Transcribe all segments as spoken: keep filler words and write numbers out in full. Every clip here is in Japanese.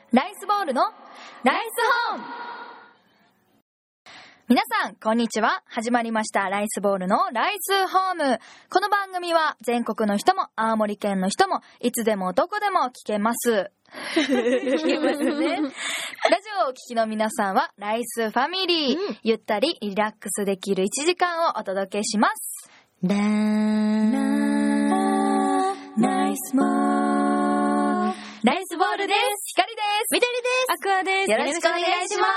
ライスボールのライスホーム。皆さんこんにちは。始まりましたライスボールのライスホーム。この番組は全国の人も青森県の人もいつでもどこでも聞けます聞けますね。ラジオをお聞きの皆さんはライスファミリー、うん、ゆったりリラックスできるいちじかんをお届けします。ラーライスボール、ライスボールです。ひかりです。 みどりです。 アクアです。よろしくお願いします。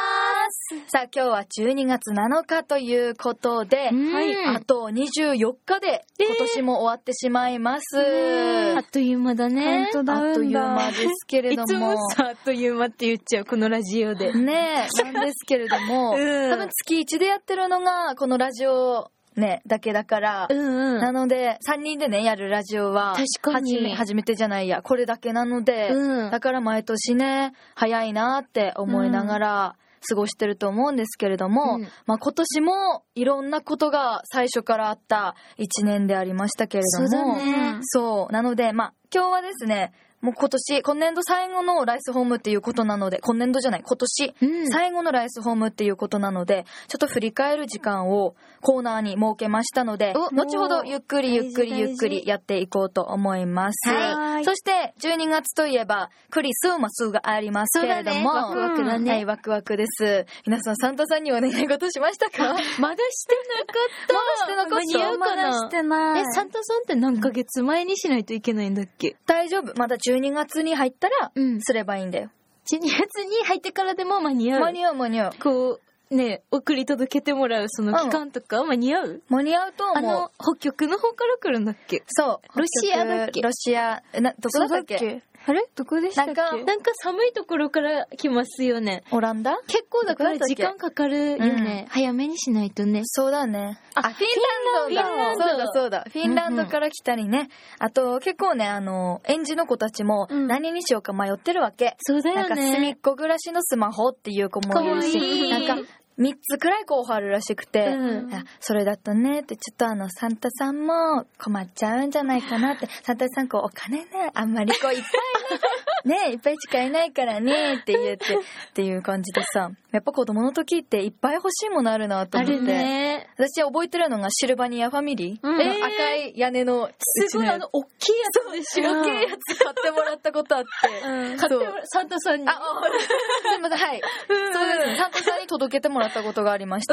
さあ今日はじゅうにがつなのかということで、はい、あとにじゅうよっかで今年も終わってしまいます、えー、あっという間だね。 本当だ、あっという間ですけれども、 いつもさあっという間って言っちゃうこのラジオでねえなんですけれども、うん、多分月いちでやってるのがこのラジオね、だけだから、うんうん、なのでさんにんでねやるラジオは確かに初め、初めてじゃないやこれだけなので、うん、だから毎年ね早いなって思いながら過ごしてると思うんですけれども、うん、まあ、今年もいろんなことが最初からあったいちねんでありましたけれども、 そうだね、 そうなので、まあ、今日はですねもう今年今年度最後のライスホームっていうことなので、今年度じゃない今年、うん、最後のライスホームっていうことなので、ちょっと振り返る時間をコーナーに設けましたので、後ほどゆっくりゆっくりゆっくりやっていこうと思います。はい、そしてじゅうにがつといえばクリスマスがありますけれども、 ワクワクだね、 はい、ワクワクです。皆さんサンタさんにお願い事しましたか？ まだしてなかったまだしてなかった。 間に合うかな。 まだしてない。 え、サンタさんって何ヶ月前にしないといけないんだっけ？ 大丈夫、まだじゅうにがつに入ったらすればいいんだよ、うん、 じゅうにがつに入ってからでも間に合う。 間に合う間に合う。 こうね、送り届けてもらうその期間とか、うん、間に合う？ 間に合うと思う。 あの北極の方から来るんだっけ？ そう、 ロシアだっけ？ ロシアな、どこだったっけ？ あれどこでしたっけ？なんか、なんか寒いところから来ますよね。 オランダ？ 結構だから時間かかるよね、うん、早めにしないとね。 そうだね。あ、フィンランドだ。フィンランド。そうだそうだ。フィンランドから来たりね、うんうん、あと結構ね、あの園児の子たちも何にしようか迷ってるわけ、うん、 そうだよね。 なんか隅っこ暮らしのスマホっていう子もいるし、いいなんかみっつくらい候補あるらしくて、うん、それだとねってちょっとあのサンタさんも困っちゃうんじゃないかなって、サンタさんこうお金ねあんまりこういっぱいねねいっぱいしかいないからねって言ってっていう感じでさ、やっぱ子供の時っていっぱい欲しいものあるなと思って、 あるね、 私覚えてるのがシルバニアファミリー、うん、赤い屋根のすごいあの大きいやつでしょ。 大きいやつ買ってもらったことあって、 うん、買ってもらサンタさんに、 あ、すいません、はい、うん、そうです、サンタさんに届けてもらったことがありまして、うん、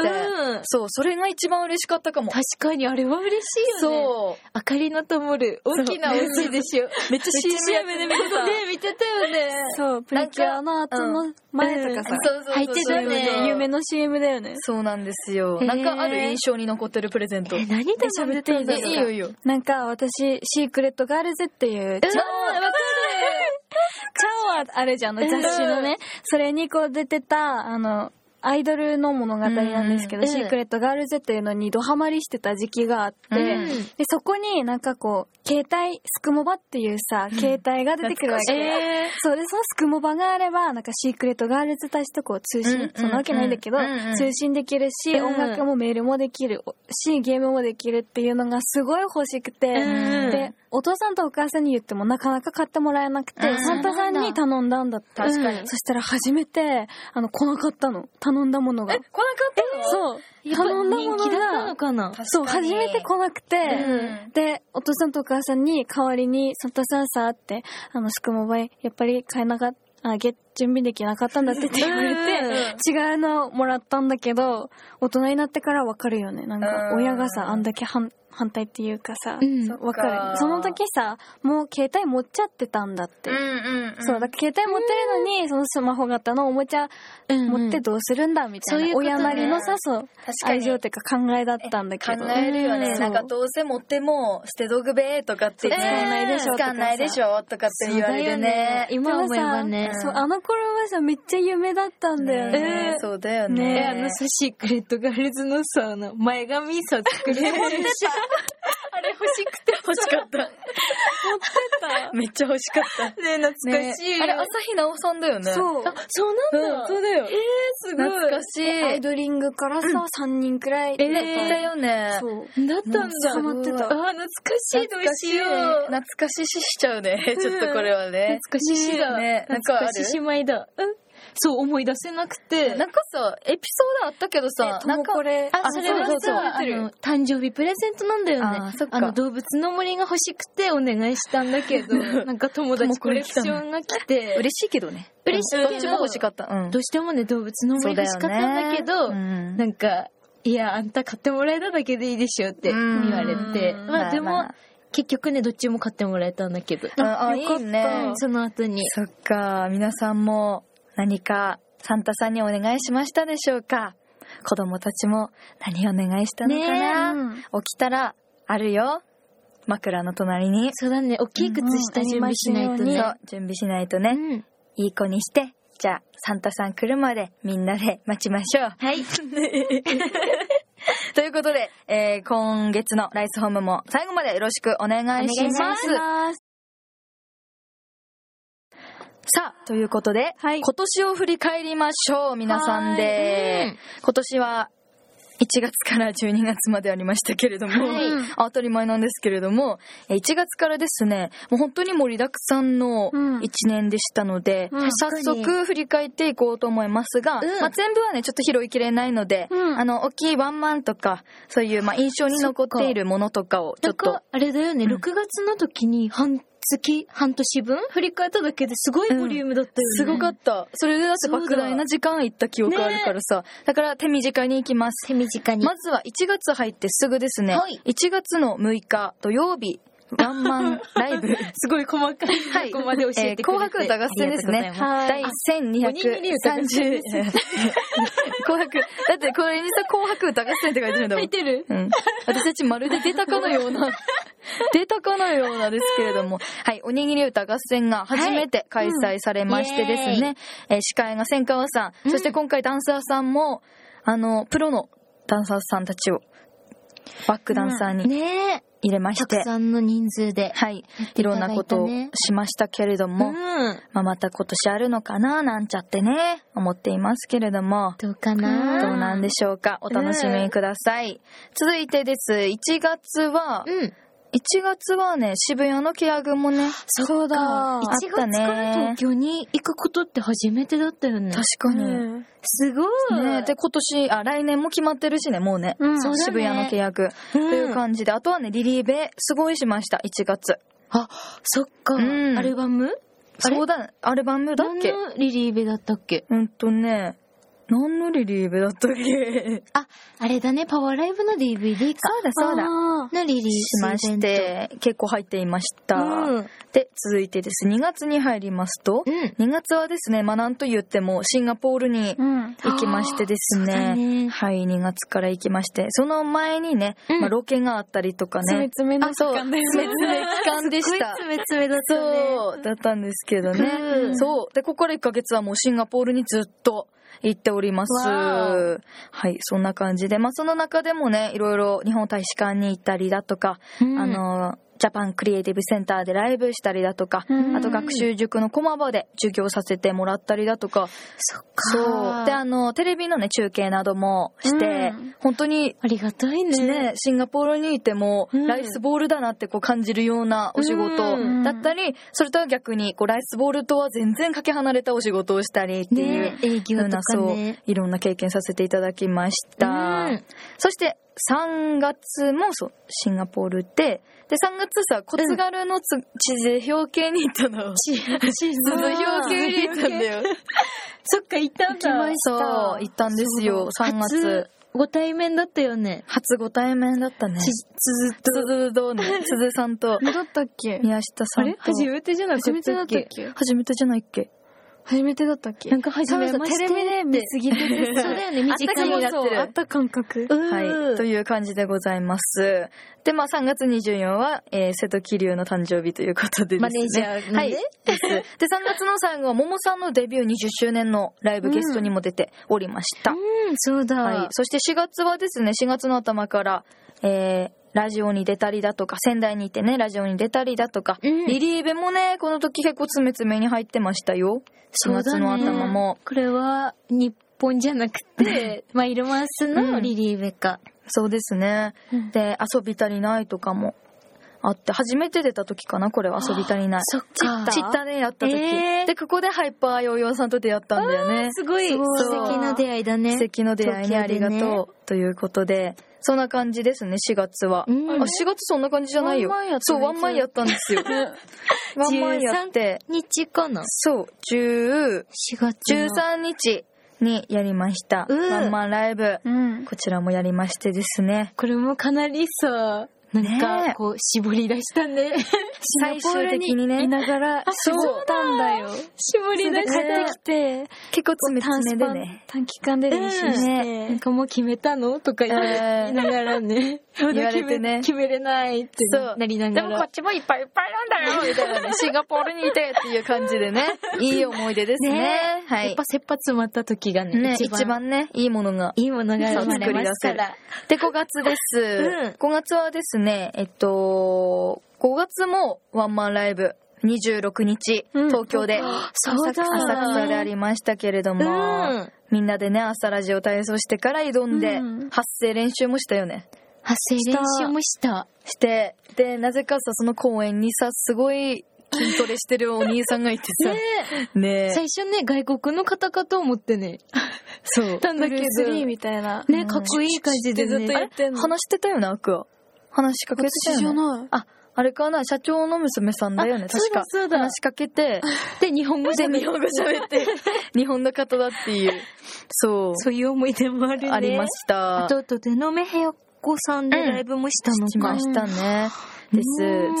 そう、それが一番嬉しかったかも。 確かにあれは嬉しいよね。そう、明かりの灯る大きなお家でしょ。めっちゃ シーエム で見てたね、見てたよね。 そう、プリキュアの後の前とかさ、 入ってたね。 夢の シーエム だよね。 そうなんですよ。なんかある印象に残ってるプレゼント。 え、何で喋っていいですか？ いいよいいよ。 なんか私シークレットガールズっていう、 うん、わかる。 チャオはあれじゃん、雑誌のね、それにこう出てたあのアイドルの物語なんですけど、うん、シークレットガールズっていうのにドハマりしてた時期があって、うん、でそこになんかこう携帯スクモバっていうさ、うん、携帯が出てくるわけ、えー、そうでそのスクモバがあればなんかシークレットガールズたちとこう通信、うん、そんなわけないんだけど、うん、通信できるし、うん、音楽もメールもできるしゲームもできるっていうのがすごい欲しくて、うん、でお父さんとお母さんに言ってもなかなか買ってもらえなくて、うん、サンタさんに頼んだんだって。 確かに。 そしたら初めてあの来なかったの、頼んだものが。 え、来なかったの？ そう、頼んだものが人気だったのかな。 そう、初めて来なくて、うん、でお父さんとお母さんに代わりにサンタさんさってあのスクモバやっぱり買えなかった、あげ準備できなかったんだってって言われて、違うのもらったんだけど、大人になってから分かるよね。なんか親がさあんだけ反反対っていうかさ、うん、分かる。その時さもう携帯持っちゃってたんだって、うんうんうん、そうだから携帯持ってるのに、うん、そのスマホ型のおもちゃ持ってどうするんだみたいな、うんうん、親なりのさ、そう愛情っていうか考えだったんだけど、 考えるよね、うん、なんかどうせ持っても捨てとくべとかって言って、 使わないでしょ使わないでしょとかって言われて ね, ね今思えばね、 そうあの頃はさめっちゃ夢だったんだよね。 ね、そうだよね。 ね、あのさシークレットガールズのさあの前髪さ作り物でしょあれ欲しくて欲しかった。 持ってた。 めっちゃ欲しかった。 ね、懐かしい。 ね、あれ、朝日奈央さんだよね。 そう。あ、そうなんだ。 うん、そうだよ。 えー、すごい。 懐かしい。 アイドリングからさ、さんにんくらい。 えー、だよね。 そう。 だったんだ。 ハマってた。 あ、懐かしい。どうしよう。 懐かしししちゃうね。ちょっとこれはね。 懐かししだ。 ね、なんかある。 懐かししまいだ。うん。そう思い出せなくて。 なんかさ、エピソードあったけどさ、 なんかこれ、 あ、それはさ、あの、誕生日プレゼントなんだよね。 あ、そっか。 あの、動物の森が欲しくてお願いしたんだけど、なんか友達コレクションが来て。 嬉しいけどね。 嬉しいけど。 どっちも欲しかった。うん。 どうしてもね、動物の森欲しかったんだけど、なんか、いや、あんた買ってもらえただけでいいでしょって言われて。まあでも、結局ね、どっちも買ってもらえたんだけど。 あ、いいね。 その後に。 そっか、皆さんも何かサンタさんにお願いしましたでしょうか？子供たちも何をお願いしたのかな、ね、起きたらあるよ。枕の隣に。 そうだね、大きい靴下準備しないとね。 そう、準備しないとね。うん、いい子にして、じゃあ、サンタさん来るまでみんなで待ちましょう。 はい。 ということで、えー、今月のライスホームも最後までよろしくお願いします。お願いします。さあ、ということで、はい、今年を振り返りましょう、皆さんで。今年はいちがつからじゅうにがつまでありましたけれども、はい、当たり前なんですけれども、いちがつからですね、もう本当に盛りだくさんのいちねんでしたので、うん、早速振り返っていこうと思いますが、うんまあ、全部はね、ちょっと拾いきれないので、うん、あの、大きいワンマンとか、そういうまあ印象に残っているものとかをちょっと。 あれだよね、うん、ろくがつの時に半月、半年分振り返っただけですごいボリュームだったよね。うん、 すごかった。それでだって莫大な時間いった記憶あるからさ。だ, ね、だから手短に行きます。 手短に。 まずはいちがつ入ってすぐですね。はい、いちがつのむいか土曜日。ワンマンライブすごい細かい、はい、ここまで教えてくれて、えー、紅白歌合戦ですね。第せんにひゃくさんじゅう紅白だってこれにさ紅白歌合戦って書いてるんだもん。 書いてる、 うん、私たちまるで出たかのような出たかのようなですけれども、はい、おにぎり歌合戦が初めて開催されましてですね、はいうんえー、司会が千川さん、うん、そして今回ダンサーさんもあのプロのダンサーさんたちをバックダンサーに、うん、ね入れまして、 たくさんの人数で、 はい、いろんなことをしましたけれども、うんまあ、また今年あるのかななんちゃってね思っていますけれども、 どうかな、 どうなんでしょうか、お楽しみください。うん、続いてです、いちがつは、うんいちがつはね、渋谷のケアグもね、 そうだ、いちがつから東京に行くことって初めてだったよね。 確かに。うん、 すごい。 ね、で、今年、あ、来年も決まってるしね、もうね。うん、そうだね、渋谷のケアグ、うん、という感じで、あとはね、リリーベ、すごいしました、いちがつ。 あ、そっか。うん、アルバム？ そうだ、アルバムだっけ？ 何のリリーベだったっけ？ うんとね、何のリリーベだったっけ？ あ、あれだね、パワーライブの ディーブイディー か。 そうだそうだ。 のリリースしまして、結構入っていました。うん、で、続いてです。にがつに入りますと、うん、にがつはですね、まあなんと言ってもシンガポールに行きましてですね、うん、ねはい、にがつから行きまして、その前にね、うん、まあロケがあったりとかね。 つめつめの期間で、 ね、つめつめ期間でした。 つめつめだったね。 そう、だったんですけどね。うん、そう。で、ここからいっかげつはもうシンガポールにずっと、行っております。はい、そんな感じで、まあその中でもね、いろいろ日本大使館に行ったりだとか、うん、あのジャパンクリエイティブセンターでライブしたりだとか、うん、あと学習塾の駒場で授業させてもらったりだとか、 そっか。 そうで、あのテレビのね中継などもして、うん、本当にありがたい ね, ねシンガポールにいても、うん、ライスボールだなってこう感じるようなお仕事だったり、うん、それとは逆にこうライスボールとは全然かけ離れたお仕事をしたりっていう、 ね、営業とかね、 そういろんな経験させていただきました。うん、そしてさんがつもそうシンガポールで、でさんがつさコツガルのつ、うん、地図表系に行ったの。地図表系に行ったんだよ。 そっか、行ったんだ。 行きました。そう行ったんですよ。さんがつ。 ご対面だったよね。 初ご対面だったね。つづとつづとね、つづさんと。 だったっけ？ 宮下さんと。 あれ初めてじゃなかったっけ？初めてだったっけ？ 初めてじゃないっけ？ 初めてだったっけ？ なんか初めましてテレビで見すぎててそうだよね、短いになってる。 あった感覚。 はい。という感じでございます。で、まあさんがつにじゅうよっかは、えー、瀬戸桐生の誕生日ということでですね。 マネージャーのね。はい。 です。で、さんがつの最後は、ももさんのデビューにじゅっしゅうねんのライブゲストにも出ておりました。 うん、うんそうだ。 はい。そしてしがつはですね、しがつの頭から、えー、 ラジオに出たりだとか、仙台にいてねラジオに出たりだとか、うん、リリーベもねこの時結構詰め詰めに入ってましたよ。しがつの頭も、 ね、これは日本じゃなくてマイルマンスのリリーベか、うん、 そうですね、うん、で遊び足りないとかもあって、初めて出た時かなこれは遊び足りない。 そっか。 ちったねやった時、えー、でここでハイパーヨーヨーさんと出会ったんだよね。 すごい素敵な出会いだね。 素敵な出会いね、ありがとうということで、そんな感じですねしがつは、うん、あしがつそんな感じじゃないよ。そうワンマンやったんですよワンマンやってじゅうさんにちかな。 そうじゅうさんにちにやりました、うん、ワンマンライブ、うん、こちらもやりましてですね、 これもかなりさなんかこう絞り出したね。 最終的にねいながら絞ったんだよ。 絞り出して帰ってきて結構詰め詰めでね短期間で練習して、ね、 なんかもう決めたのとか言いながらね言われてね決めれないってなりながら、 でもこっちもいっぱいいっぱいなんだよみたいなねシンガポールにいてっていう感じでねいい思い出ですね。ね、はい、 やっぱ切羽詰まった時が ね, ね一番一番ねいいものがいいものが生まれますから。 でごがつです、うん、ごがつはですねえっとごがつもワンマンライブにじゅうろくにち、うん、東京で浅草でありましたけれども、うん、みんなでね朝ラジオ体操してから挑んで、うん、発声練習もしたよね。 発声練習もしたしてでなぜかさその公園にさすごい筋トレしてるお兄さんがいてさね, ね最初ね外国の方かと思ってねそうたんだけどスリーみたいなねかっこいい感じでね、 ずっとやってんの。 話してたよねアクア話しかけてたよね。 私じゃない。 ああれかな社長の娘さんだよね確か。 そうだそうだ話しかけてで日本語で日本語喋って日本の方だっていうそうそういう思い出もあるね。 ありました。 あとあとでのめへよこさんでライブもしたのか、うん、 しましたねです。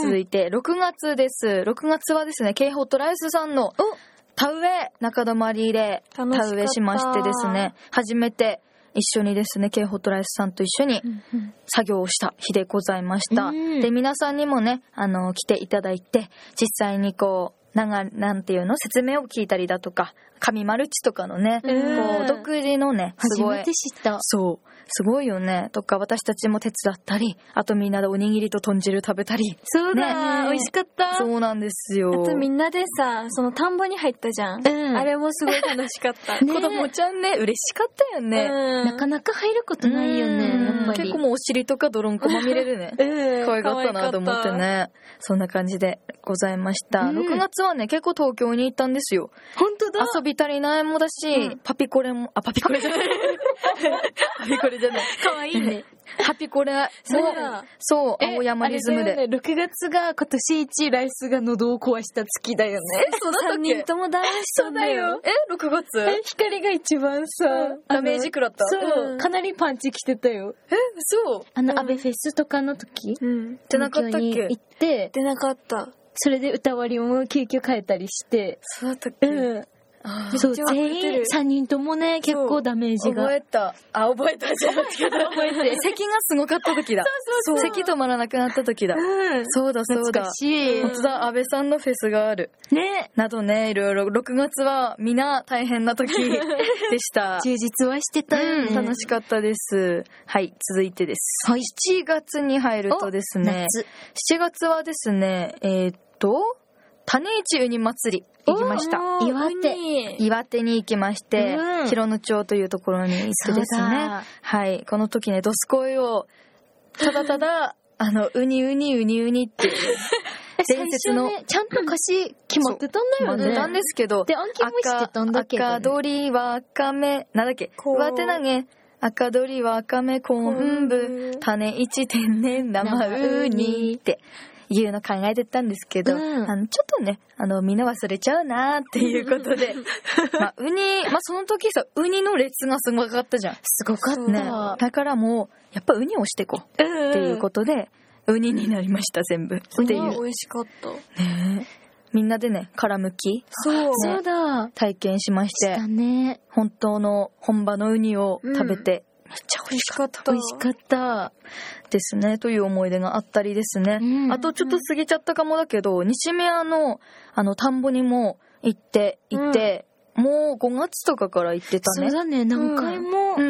続いてろくがつです。ろくがつはですね K ホットライスさんの田植え中泊まりで田植えしましてですね初めて一緒にですね K ホットライスさんと一緒に作業をした日でございました、うん、で皆さんにもねあの来ていただいて実際にこうなんかなんていうの説明を聞いたりだとか紙マルチとかのね、うん、こう独自のねすごい初めて知った。 そうすごいよねとか私たちも手伝ったりあとみんなでおにぎりと豚汁食べたりそうだ、ね、美味しかった。 そうなんですよ。 あとみんなでさその田んぼに入ったじゃん、うん、あれもすごい楽しかった、 ね、子供ちゃんね嬉しかったよね、 うん、なかなか入ることないよね、うん、やっぱり結構もうお尻とか泥んこまみれるね、うん、可愛かったなと思ってねそんな感じでございました、うん、ろくがつはね結構東京に行ったんですよ。 本当だ。 遊び足りないもだし、うん、パピコレもあパピコレじゃないパピコレじゃないかわいいねハピコレもそう青山リズムで、 ね、ろくがつが今年一ライスが喉を壊した月だよね。 そうだったっけ。さんにんともダメしたんだよ。 えろくがつえ光が一番さ、うん、 ダメージ食らった。 そう、うん、かなりパンチきてたよ。 えそうあの、うん、アベフェスとかの時、 うん、出なかったっけ。 行って出なかった。 それで歌割りも急遽変えたりして。 そうだったっけ。 うんそう全員さんにんともね結構ダメージが覚えたあ覚えたじゃなくて覚えて咳がすごかった時だそうそうそう咳止まらなくなった時だ、うん、そうだそうだ本当だ安倍さんのフェスがあるねなどねいろいろろくがつはみんな大変な時でした充実はしてたよね、 うん、楽しかったです。はい続いてです、はい、しちがつに入るとですねしちがつはですねえー、っと種市ウニ祭り行きました。 岩手岩手に行きまして、うん、広野町というところに行ってですねはいこの時ねドスコイをただただあのウニウニウニウニっていう伝説の、 ね、ちゃんと歌詞決まってたんだよね。 決まってたんですけどで暗記もしてたんだけど、ね、 赤鳥わかめなんだっけ上手投げ赤鳥わかめ昆布種市天然生ウニっていうの考えてたんですけど、うん、あのちょっとねあのみんな忘れちゃうなっていうことでまあウニまあその時さウニの列がすごかったじゃん。 すごかった、 ね、だからもうやっぱウニをしてこう、うん、っていうことでウニになりました全部っていう。 美味しかったね。みんなでね殻むきそう、ね、そうだ体験しまして、 したね、 本当の本場のウニを食べて、うん、めっちゃ美味しかった。 美味しかったですねという思い出があったりですね、うん、あとちょっと過ぎちゃったかもだけど、うん、西宮のあの田んぼにも行っていて、うん、もうごがつとかから行ってたね。 そうだね何回も、 うん、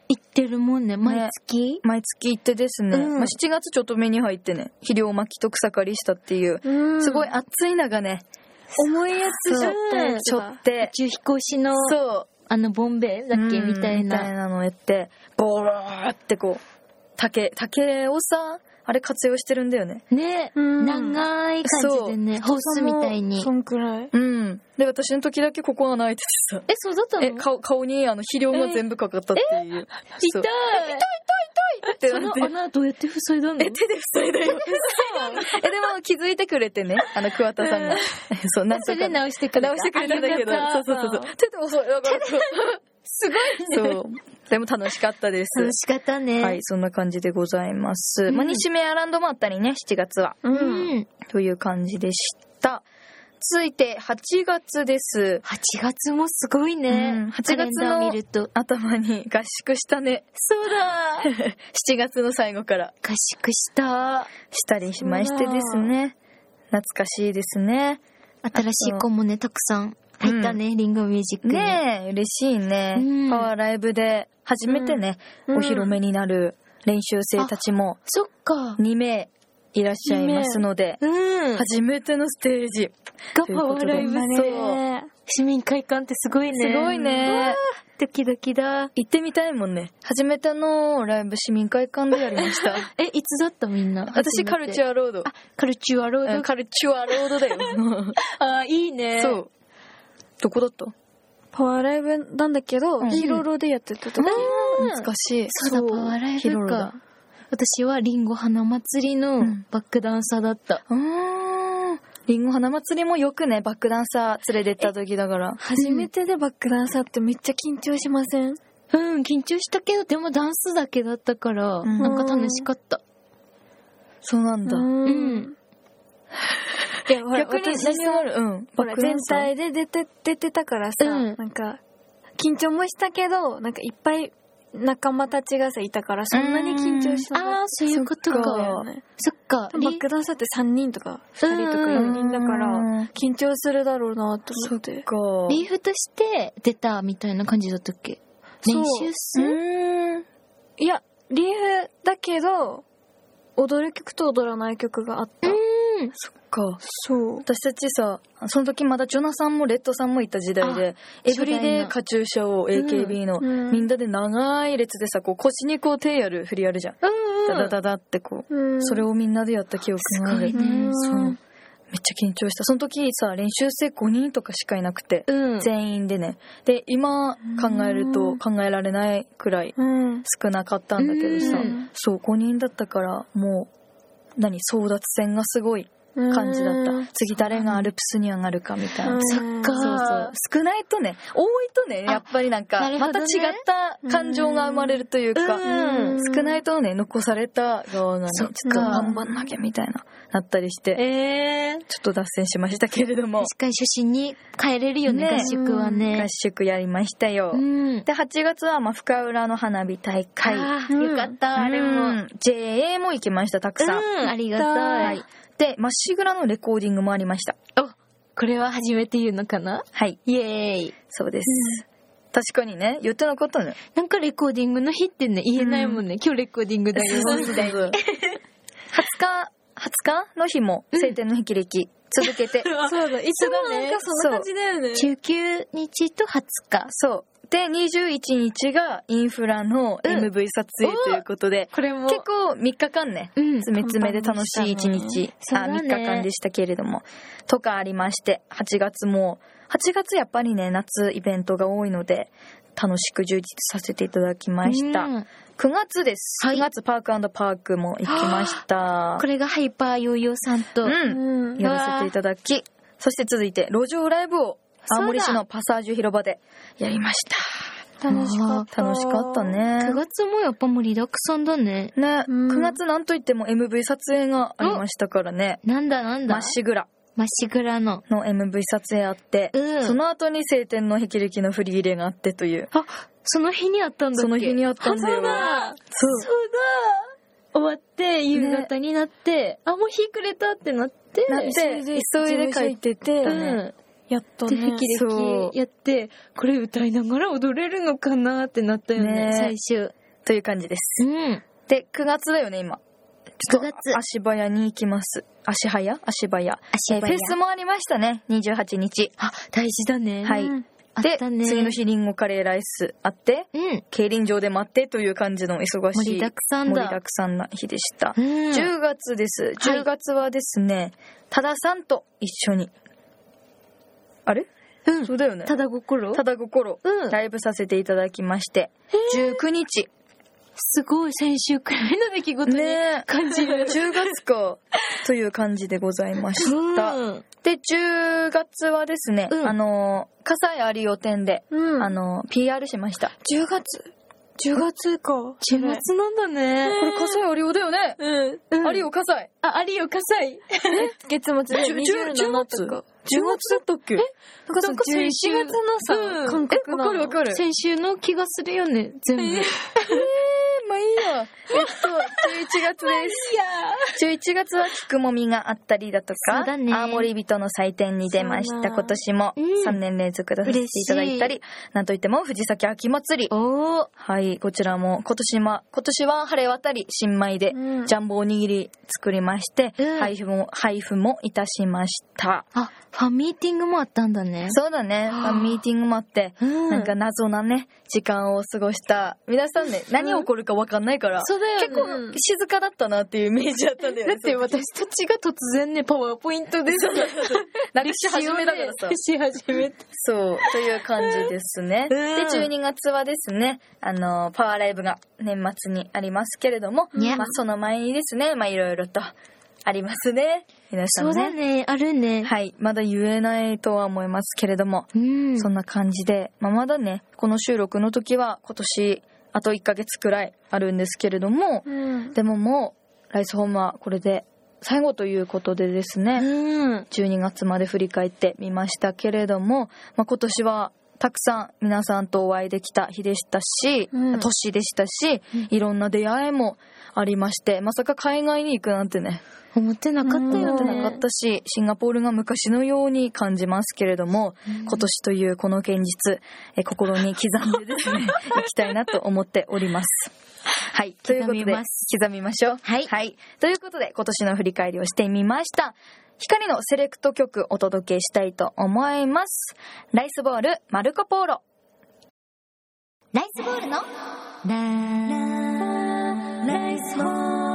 行ってるもんね、毎月、 ね、毎月行ってですね、うん、まあ、しちがつちょっと目に入ってね、肥料巻きと草刈りしたっていう、うん、すごい暑い中ね、 重いやつしょってしょって宇宙飛行士のそうあのボンベだっけ、うん、みたいなみたいなのをやってボーってこう竹竹をさあれ活用してるんだよね。 ね、うん、長い感じでね、ホースみたいに。 そんくらい。 うん。で、私の時だけここが開いててさ。 え、そうだったの？ え、顔、顔にあの肥料が全部かかったっていう。 え、痛い。痛い痛い痛いってなって。その穴どうやって塞いだの？ え、手で塞いだよ。え、でも気づいてくれてね、あの桑田さんが。そう、なんとか。 それで直してくれた。 直してくれたんだけど、そうそうそうそう。手で押さえだから。 すごいね。 そう。でも楽しかったです。 楽しかったね。 はい、そんな感じでございます。うん、まあ、西目アランドもあったりね、しちがつは。 うん。 という感じでした。続いて、はちがつです。 はちがつもすごいね。うん、 はちがつの頭に合宿したね。 そうだ。 しちがつの最後から。 合宿した。 したりしましてですね。懐かしいですね。 新しい子もね、たくさん。入ったね、うん、リンゴミュージックに。 ねえ、嬉しいね、うん。パワーライブで初めてね、うん、お披露目になる練習生たちもそっかにめいいらっしゃいますので、 うん、 初めてのステージがパワーライブね。市民会館ってすごいね。 すごいね。 ドキドキだ。 行ってみたいもんね。初めてのライブ市民会館でやりました。 え、いつだったみんな。 私カルチュアロード。 あ、カルチュアロード。 うん、カルチュアロードだよ。 あ、いいね。 そう。どこだった？ パワーライブなんだけど、うん、ヒロロでやってた時。 懐かしい。 そうだ、パワーライブか。私はリンゴ花祭りのバックダンサーだった。 うん、リンゴ花祭りもよくね、バックダンサー連れてった時だから。 初めてでバックダンサーってめっちゃ緊張しません？ うん、緊張したけど、でもダンスだけだったから、うん、なんか楽しかった。 そうなんだ。 うん。うんいや、 逆に何がある？うん。 ほら、全体で出て、出てたからさ、うん、なんか、緊張もしたけど、なんかいっぱい仲間たちがさ、いたから、そんなに緊張したの。ああ、そういうことか。そっか。 バックダンサーってさんにんとか、ふたりとかよにんだから、緊張するだろうなと思って。 そっか。 リーフとして出たみたいな感じだったっけ？練習する？ いや、リーフだけど、踊る曲と踊らない曲があった。 そっか。 そう。 私たちさ、その時まだジョナさんもレッドさんもいた時代で、エブリデイカチューシャを エーケービー の、うん、みんなで長い列でさ、こう腰にこう手やる振りやるじゃん。うん、ダダダダってこう、うん、それをみんなでやった記憶がある。 すごいね。 そう。めっちゃ緊張した。その時さ、練習生ごにんとかしかいなくて、うん、全員でね。で、今考えると考えられないくらい少なかったんだけどさ、うん、そう、ごにんだったから、もう、何、争奪戦がすごい感じだった。次誰がアルプスに上がるかみたいな。 そっか。 そうそう。少ないとね、多いとね、やっぱりなんか、また違った感情が生まれるというか、少ないとね、残された側がね、ちょっと頑張んなきゃみたいな、なったりして、 えー、 ちょっと脱線しましたけれども。 確かに初心に帰れるよね、ね、合宿はね。 合宿やりましたよ。で、はちがつは、まあ、深浦の花火大会。 あー、よかった、あれも。 ジェーエー も行きました、たくさん。 ありがたい。 で、まっしぐらのレコーディングもありました。 お、これは初めて言うのかな？ はい。 イエーイ。 そうです。うん、確かにね、言ってなかったね。 なんかレコーディングの日ってね、言えないもんね。うん、今日レコーディングだよ、みたいに。はつか、はつかの日も、晴天の霹靂、続けて。 そうだ、いつもなんかそんな感じだよね。 じゅうくにちとはつか。 そう。で、にじゅういちにちがインフラの エムブイ 撮影ということで、 これも結構みっかかんね、うん、詰め詰めで楽しいいちにち、あ、みっかかんでしたけれども、とかありまして、はちがつも、はちがつやっぱりね、夏イベントが多いので、楽しく充実させていただきました。うん、くがつです。はい、くがつパーク&パークも行きました。 これがハイパーヨーヨーさんと、 うん、やらせていただき、そして続いて路上ライブを青森市のパサージュ広場でやりました。 楽しかった。 楽しかったね。 くがつもやっぱもうリラックスさんだね。 ね、うん、くがつなんといっても エムブイ 撮影がありましたからね。 なんだなんだ。 まっしぐら。 まっしぐらの。 の エムブイ 撮影あって、うん、その後に晴天の霹靂の振り入れがあってという。 あ、その日にあったんだっけ？ その日にあったんだよ。 そうだ。 そう。 そうだ。終わって夕方になって、ね、あ、もう日暮れたってなって、 なって急いで帰ってて、 うん、 やっとで、 ね。 霹靂やって、これ歌いながら踊れるのかなってなったよね、ね最終。 という感じです。 うん。 で、くがつだよね、今。 くがつ。 足早に行きます。足早足早。足早。フェスもありましたね、にじゅうはちにち。 あ、大事だね。 はい。うんで、ね、次の日リンゴカレーライスあって、うん、競輪場で待ってという感じの忙しい盛りだくさんだ盛りだくさんな日でした、うん、じゅうがつです。じゅうがつはですね、多田さんと一緒にあれ、うん、そうだよね、 ただ心ただ心、うん、ライブさせていただきまして、じゅうくにちすごい先週くらいの出来事に感じる、 ね、じゅうがつかという感じでございました、うん、でじゅうがつはですね、うん、あの葛西有オ店で、うん、あの ピーアール しました。 じゅうがつじゅうがつか。 週末なんだね。 これ葛西有オだよね。うん。有オ葛西。 あ、有オ葛西。 月末でにじゅうななとか。 じゅうがつだったっけ？え？ なんかじゅういちがつのさ、感覚なの。 わかるわかる。 先週の気がするよね、全部。えーまあいいや。えっと、じゅういちがつです。まあいいや。じゅういちがつは菊もみがあったりだとか、そうだね、青森人の祭典に出ました。今年もさんねん連続出させていただいたり、なんといっても藤崎秋祭り。おはい、こちらも今年は、今年は晴れ渡り新米で、うん、ジャンボおにぎり作りまして、うん、配布も、配布もいたしました。 あ、ファンミーティングもあったんだね。 そうだね。ファンミーティングもあって、うん、なんか謎なね、時間を過ごした。皆さんね、何起こるか分かんないから、 そうだよね、 結構静かだったなっていうイメージだったんだよね。 だって私たちが突然ね、パワーポイントですなんかし始めだからさ。 し始めた。 そう、という感じですね。うん、で、じゅうにがつはですね、あの、パワーライブが年末にありますけれども、まあ、その前にですね、まあ、いろいろと、ありますね。皆さんね。 そうだね。あるね。 はい。まだ言えないとは思いますけれども。うん。そんな感じで。まあ、まだね、この収録の時は今年あといっかげつくらいあるんですけれども。うん。でももう、ライスホームはこれで最後ということでですね。うん。じゅうにがつまで振り返ってみましたけれども。まあ、今年はたくさん皆さんとお会いできた日でしたし、うん、年でしたし、うん、いろんな出会いもありまして、まさか海外に行くなんてね。 思ってなかったよね。 思ってなかったし、シンガポールが昔のように感じますけれども、うん、今年というこの現実、え心に刻んでですね、行きたいなと思っております。はい。ということで、刻みましょう。 はい。 はい。ということで、今年の振り返りをしてみました。光のセレクト曲お届けしたいと思います。ライスボールマルコポーロ。 ライスボールのラライスボール。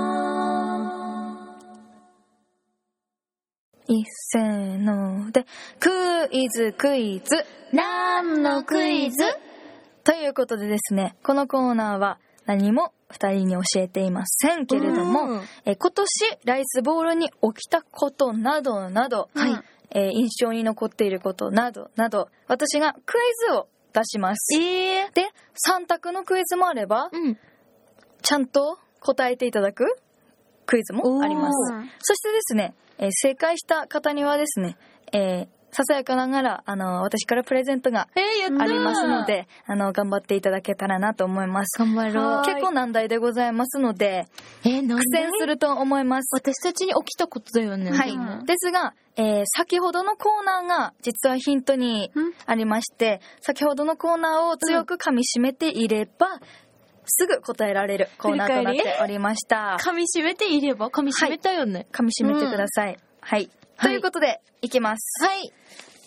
いっせーので、クイズクイズ。 何のクイズ？ ということでですね、このコーナーは何も二人に教えていませんけれども、え今年ライスボールに起きたことなどなど、はい、えー、印象に残っていることなどなど、私がクイズを出します。 えー、 で、さん択のクイズもあれば、うん、ちゃんと答えていただくクイズもあります。そしてですね、えー、正解した方にはですね、えーささやかながら、あの、私からプレゼントがありますので、あの、頑張っていただけたらなと思います。 頑張ろう。 結構難題でございますので、 えー、 苦戦すると思います。 私たちに起きたことだよね。 はい。ですが、えー、先ほどのコーナーが実はヒントにありまして、先ほどのコーナーを強く噛み締めていれば、うん、すぐ答えられるコーナーとなっておりました。 噛み締めていれば噛み締めたよね。 はい、噛み締めてください。うん、はい。ということで、いきます。 はい。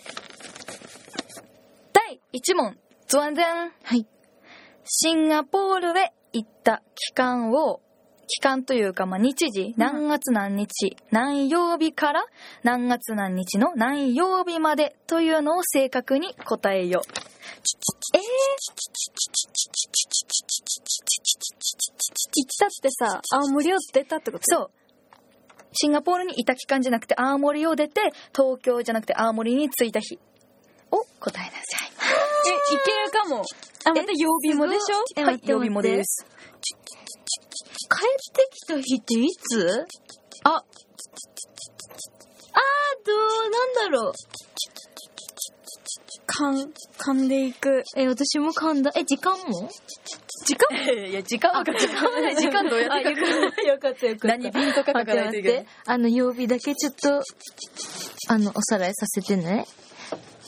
だいいち問、ズワンゼン。 はい。 シンガポールへ行った期間を、期間というか、まあ、日時、何月何日、何曜日から何月何日の何曜日までというのを正確に答えよ。えー、 行ったってさ、青森を出たってこと？ そう。シンガポールにいた期間じゃなくて青森を出て東京じゃなくて青森に着いた日を答えなさい。 え、いけるかも。あ、また曜日もでしょ？ はい、曜日もです。 帰ってきた日っていつ？あ、あー、どうなんだろう。 噛ん、噛んでいく。 え、私も噛んだ。え、時間も？ 時間いや、時間はかかる。時間どうやって書く？ よかったよかった。 何便とか書かないといけない。 あの、曜日だけちょっと、あの、おさらいさせてね。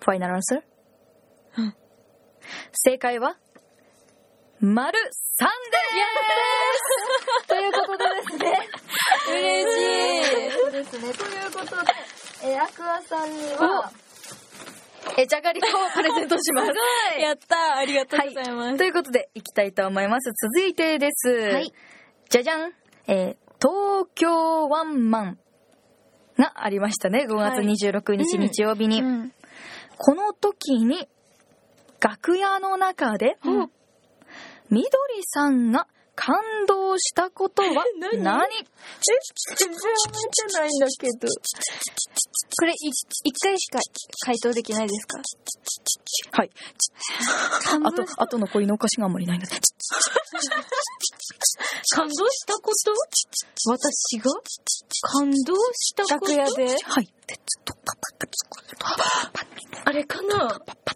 ファイナルアンサー、うん、正解は丸さんですということでですね嬉しいそうですねということで、えー、アクアさんにはえじゃがりこをプレゼントしますやったー、ありがとうございます、 はい、ということでいきたいと思います。続いてです、はい、じゃじゃん、えー、東京ワンマンがありましたね。ごがつにじゅうろくにち、はい、日曜日に、うんうん、この時に楽屋の中で、うん、みどりさんが感動したことは何？何？ え、全然覚えてないんだけど。 これい一回しか回答できないですか？ はい。あと、あとの恋のお菓子があんまりないんだ。 感動したこと？私が感動したこと？ 楽屋で？ はい。 あれかな？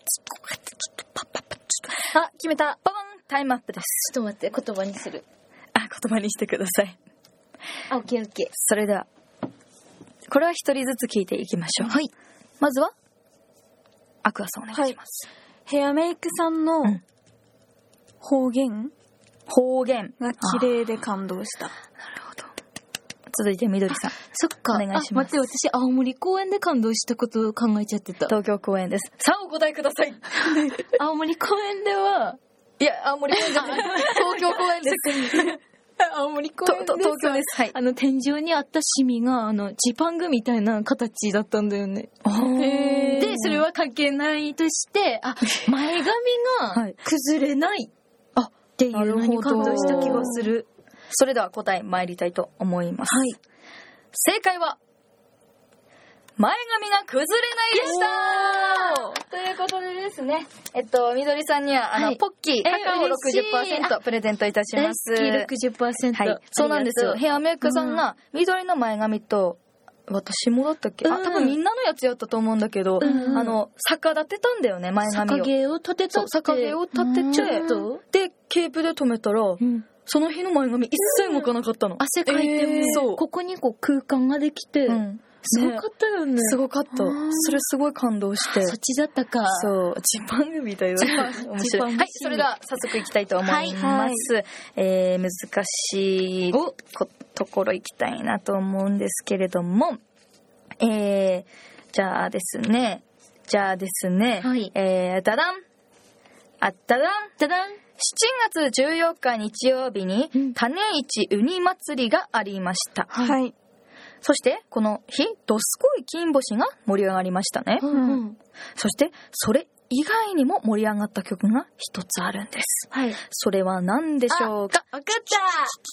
あ、決めた。 ババンタイムアップです。 ちょっと待って、言葉にする。 あ、言葉にしてください。 あ、オッケーオッケー。 それでは、これは一人ずつ聞いていきましょう。 はい。 まずは、アクアさんお願いします。 はい、ヘアメイクさんの方言、うん、 方言が綺麗で感動した。 なるほど。続いてみどりさん。 そっか。 お願いします。 待って、私青森公園で感動したことを考えちゃってた。 東京公園です。さあお答えください。 青森公園では、 いや、青森公園じゃない。東京公園です。 青森公園で東京です。はい。 あの、天井にあったシミが、あの、ジパングみたいな形だったんだよね。 へで、それは関係ないとして、あ、前髪が崩れない、はい、っていうのに感動した気がする。 それでは答え参りたいと思います。 はい。 正解は、前髪が崩れないでしたということでですね、えっと、みどりさんには、あの、はい、ポッキー、カカオ ろくじゅっパーセント プレゼントいたします。 ポッキー ろくじゅっパーセント。 はい。そうなんですよ。ヘアメイクさんが、緑の前髪と、私もだったっけ、うん、あ、多分みんなのやつやったと思うんだけど、うん、あの、逆立てたんだよね、前髪を。 逆毛を立てたって。 そう、逆毛を立てて、で、ケープで留めたら、うん、その日の前髪一切動かなかったの。 汗かいても、えー、そう。ここにこう空間ができて、うんすごかったよね。 すごかった。それすごい感動して。 そっちだったか。 そう。ジパングみたいな。面白い。はい。それでは早速いきたいと思います。はいはい、えー、難しいところいきたいなと思うんですけれども。えー、じゃあですね。じゃあですね。はい、えー、ダダン。あ、ダダン。 ダダン。 しちがつじゅうよっか日曜日に、うん、種市ウニ祭りがありました。 はい。 そしてこの日どすこい金星が盛り上がりましたね、うんうん、そしてそれ以外にも盛り上がった曲が一つあるんです、はい、それは何でしょうか。 わかった。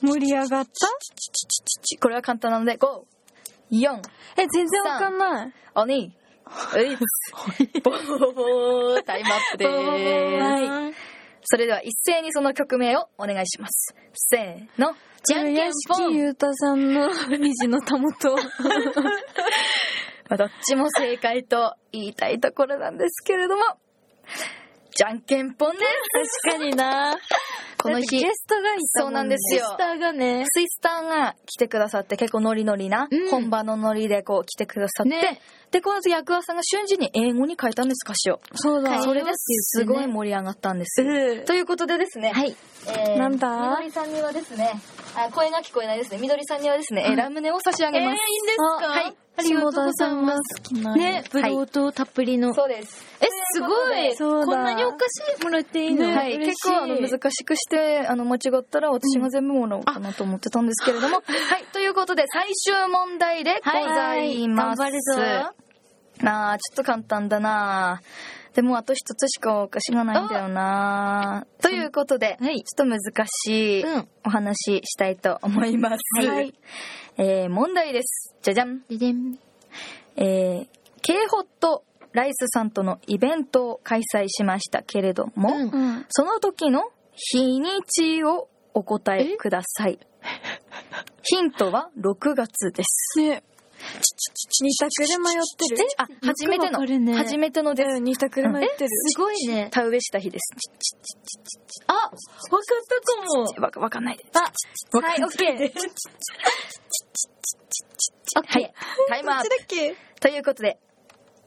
盛り上がった。 これは簡単なのでご、よん、 え全然わかんない。 おにボーボータイムアップでーす、はい、それでは一斉にその曲名をお願いします。せーの。 じゃんけんぽん。ゆうたさんの虹のたもと。 まあどっちも正解と言いたいところなんですけれども、じゃんけんぽんです。 確かにな。 この日ゲストがいたもんね。 そうなんですよ。 ツイスターがね。 ツイスターが来てくださって、結構ノリノリな、うん、本場のノリでこう来てくださって、ね、でこの後役和さんが瞬時に英語に書いたんです歌詞を。 そうだ。 それですごい盛り上がったんです。うん、ということでですね。 はい。 えー、 なんだ。 みどりさんにはですね、あ声が聞こえないですね。みどりさんにはですね、うん、ラムネを差し上げます。 えー、いいんですか。 はい。 ありがとうございます。 好きなね、ブドウ糖たっぷりの、はい、 そうです。 えすごい。こんなにお菓子もらっていいの、ね、 はい。結構あの難しくしてあの間違ったら私が全部もらおうかなと思ってたんですけれども、うん、はいということで最終問題でございます。 はい、頑張るぞ。 なあちょっと簡単だな。でもあと一つしかお菓子がないんだよな。ということで、はい、ちょっと難しいお話したいと思います。はい。えー、問題です。じゃじゃん。 じゃじゃん。 えー、K-ホットライスさんとのイベントを開催しましたけれども、うん、その時の日にちをお答えください。ヒントはろくがつです。ね。 二択で迷ってる。 あ、初めての、ね、初めてのです。 二択で迷ってる。 すごいね。 田植えした日です。 あ、わかったかも。 わかわかんないです。 あ、はい、オッケー。 はい、タイマー。 どっちだっけ？ ということで、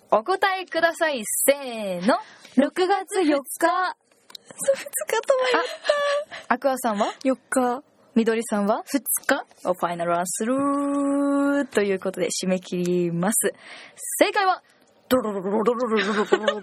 お答えください。せーの。 ろくがつよっか。 ふつかとも言っアクアさんはよっか。 みどりさんはた。ふつかおファイナルアンスルーということで締め切ります。正解はドロロロロロロロロロロロロロロロ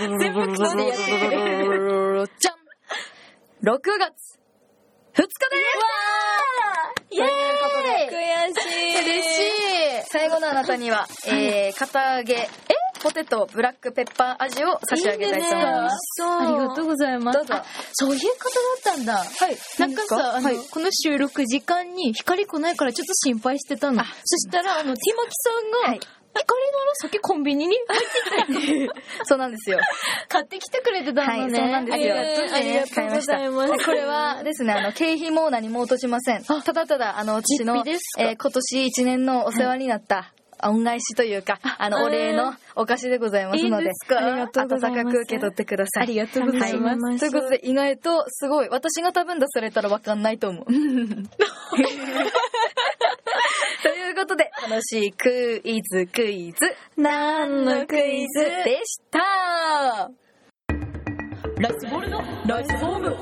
ロロじゃんろくがつふつかです。イエーイ。 悔しい。 嬉しい。最後のあなたには、えー、堅揚げえポテトブラックペッパー味を差し上げたいと思います。 ありがとうございます。 どうぞ。 そういう方だったんだ。 はい。 なんかさ、あの、はい、この収録時間に光来ないからちょっと心配してたの。そしたら、あの、ティモキさんが、はい、光ならさっきコンビニに入ってきた。 そうなんですよ。 買ってきてくれてたのね。 はい、そうなんですよ。 ありがとうございます。 これはですね、あの、経費も何も落としません。ただただ、あの、私の、えー、今年一年のお世話になった、はい恩返しというか、あの、お礼のお菓子でございますので、 いいですか？ ありがとうございます。温かく受け取ってください。 ありがとうございます。 はい、ということで、意外とすごい、私が多分出されたらわかんないと思う。ということで、楽しいクイズクイズ、 何のクイズでした。 ライスボールのライスホーム。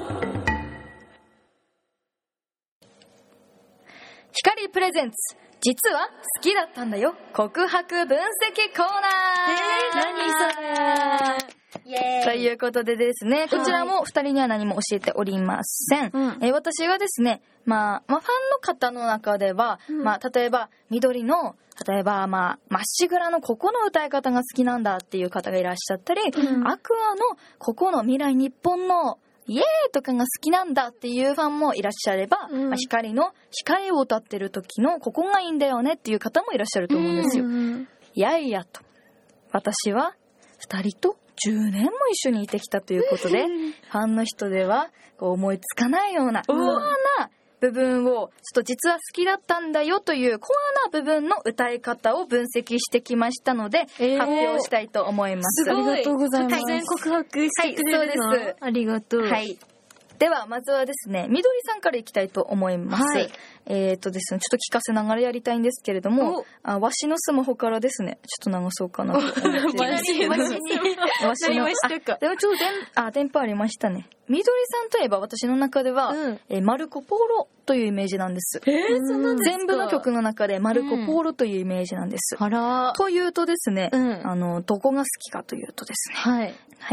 光プレゼンツ。実は好きだったんだよ告白分析コーナー、 えー、何それイエーイということでですね、こちらもふたりには何も教えておりません、はいえー、私がですね、まあ、まあファンの方の中では、うんまあ、例えば緑の例えばまあまっしぐらのここの歌い方が好きなんだっていう方がいらっしゃったり、うん、アクアのここの未来日本のイエーイとかが好きなんだっていうファンもいらっしゃれば、うんまあ、光の光を歌ってる時のここがいいんだよねっていう方もいらっしゃると思うんですよ、うん、いやいやと私はふたりとじゅうねんも一緒にいてきたということでファンの人ではこう思いつかないようなコアな部分をちょっと実は好きだったんだよというコアな部分の歌い方を分析してきましたので、えー、発表したいと思います。 すごいありがとうございます。突然告白してくれるの、はい、そうです。ありがとう。 はい。ではまずはですね、みどりさんからいきたいと思います。はい、えっ、ー、とですね、ちょっと聞かせながらやりたいんですけれども、あわしのスマホからですね、ちょっと流そうかなと思っています。 わしにわしのあでもちょっと電あ電波ありましたね。みどりさんといえば私の中では、うんえー、マルコポーロというイメージなんです。 えー、そうなんですか。 全部の曲の中でマルコポーロというイメージなんです。 うん、あらというとですね、 うん、 あのどこが好きかというとですね、 はいはい。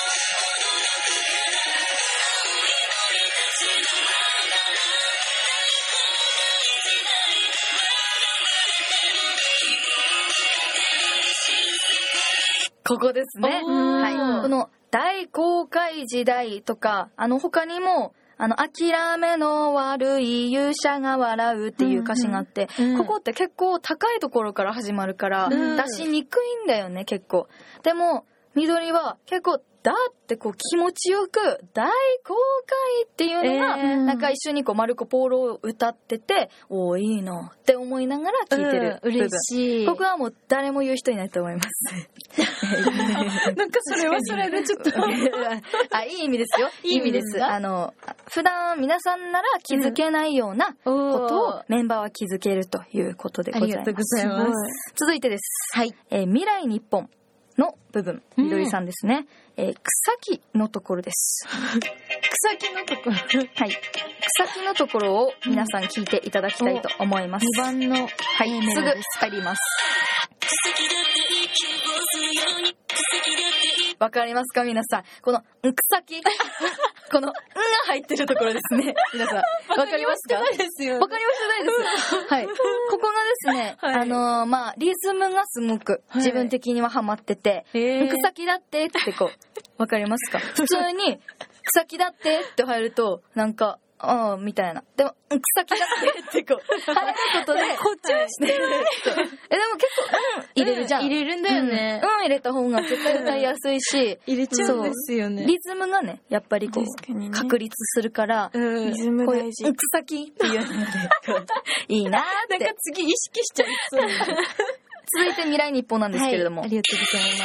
ここですね。はい。この大航海時代とか、あの他にも、あの、諦めの悪い勇者が笑うっていう歌詞があって、うんうん、ここって結構高いところから始まるから、うん、出しにくいんだよね、結構。でも、緑は結構、だってこう気持ちよく大航海っていうのが、えー、なんか一緒にこうマルコポーロを歌ってて、おーいいなって思いながら聴いてる部分、 うん、嬉しい。 僕はもう誰も言う人いないと思いますなんかそれはそれでちょっとあ、いい意味ですよ。いい意味です。あの普段皆さんなら気づけないようなことをメンバーは気づけるということでございます。 ありがとうございます。 続いてです。 はい。 えー、未来日本の部分、みどりさんですね、うんえー、草木のところです草木のところはい草木のところを皆さん聞いていただきたいと思います。 にばんのはい、すぐ入ります。わかりますか皆さん。この草木このんが入ってるところですね。皆さんわかりますか？わかりましてないです。はい。ここがですね、はい、あのー、まあリズムがすごく自分的にはハマってて、はい、草木だってってこうわかりますか？普通に草木だってって入るとなんかああみたいな。でも草木だってってこう入ることでこっちはしてる。 えでも結構うん入れるじゃん。 入れるんだよね。 うん、うん、入れた方が絶対歌いやすいし、 入れちゃうんですよね。 リズムがねやっぱりこう、ね、確立するから、 うん、リズム大事。 草木っていうのでいいなーって。 なんか次意識しちゃいそう。 続いて未来日本なんですけれども、 はい、ありがとうございます。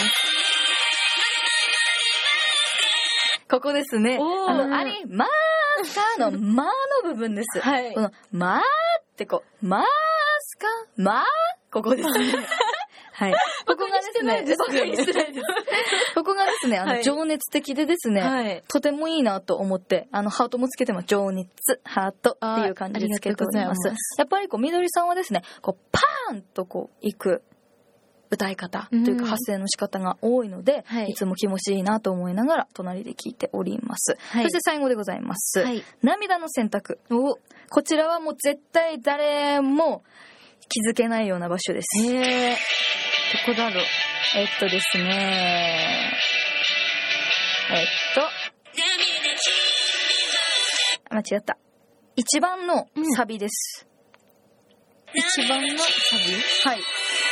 ここですね。あのありますかのまの部分です。 はい。 このまってこうますかまここですね。はい。ここがですてないですよね。ここがですね、あの、はい、情熱的でですね、はい、とてもいいなと思って、あの、ハートもつけてます。情熱、ハートっていう感じでつけております。やっぱりこう、みどりさんはですね、こう、パーンとこう、いく歌い方というか発声の仕方が多いので、うん、いつも気持ちいいなと思いながら隣で聞いております。はい、そして最後でございます。はい、涙の選択。お、こちらはもう絶対誰も気づけないような場所です。 へー。どこだろう。 えっとですね。えっと。間違った。一番のサビです。 うん、一番のサビ？ はい。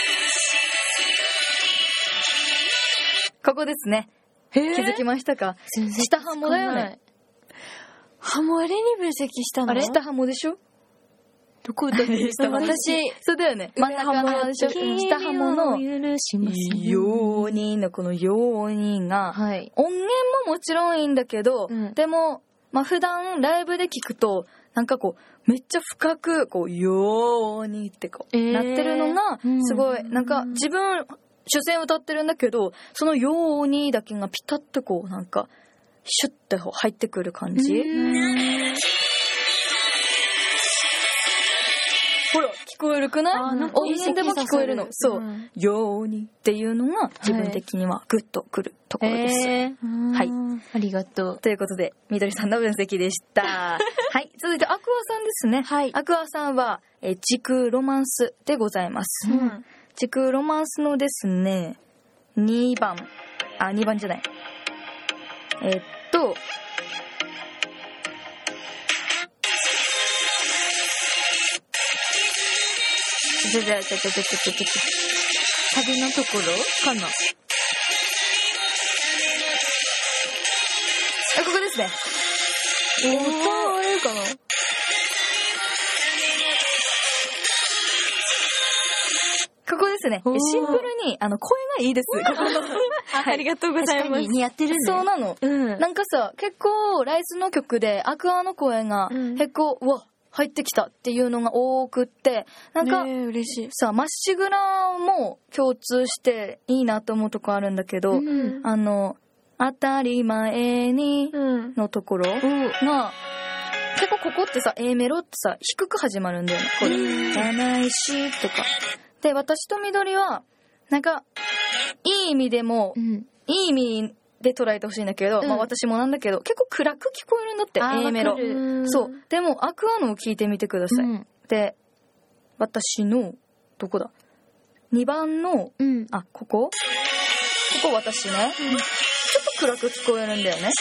ここですね。気づきましたか？下ハモだよね。 ハモあれに分析したの？ あれ下ハモでしょ？ どこ歌ってる人？ 私、そうだよね。真ん中のハモでしょ？下ハモのようにのこのようにが、はい、音源ももちろんいいんだけど、うん、でも、まあ普段ライブで聞くと、なんかこう、めっちゃ深く、こう、ようにってこう、えー、なってるのが、すごい、なんか自分、主戦歌ってるんだけど、そのようにだけがピタッとこうなんかシュッて入ってくる感じ。ほら聞こえるくない？音源でも聞こえるの。そう、うん、ようにっていうのが自分的にはグッとくるところです。はい、えー、はい、ありがとう。 ということでみどりさんの分析でした。はい、続いてアクアさんですね。はい、アクアさんはえ時空ロマンスでございます。うん、時空ロマンスのですね、にばん、あ、にばんじゃない。えっと、じゃじゃじゃじゃじゃじゃじゃじゃサビのところかな。 あ、ここですね。おー、あれかな。ここですね。シンプルにあの声がいいです。 はい、ありがとうございます。 似合ってるね。 そうなの。うん、なんかさ、結構ライスの曲でアクアの声が結構、うん、うわ入ってきたっていうのが多くって、なんか、 ね、嬉しい。 さ、まっしぐらも共通していいなと思うとこあるんだけど、うん、あの当たり前にのところが、うん、結構ここってさ A メロってさ低く始まるんだよね。これじゃないしとか。で、私と緑はなんかいい意味でも、うん、いい意味で捉えてほしいんだけど、うん、まあ私もなんだけど結構暗く聞こえるんだって。 A メロ。そうでもアクアのを聞いてみてください。うん、で、私のどこだにばんの、うん、あ、ここここ私ね、うん、ちょっと暗く聞こえるんだよね。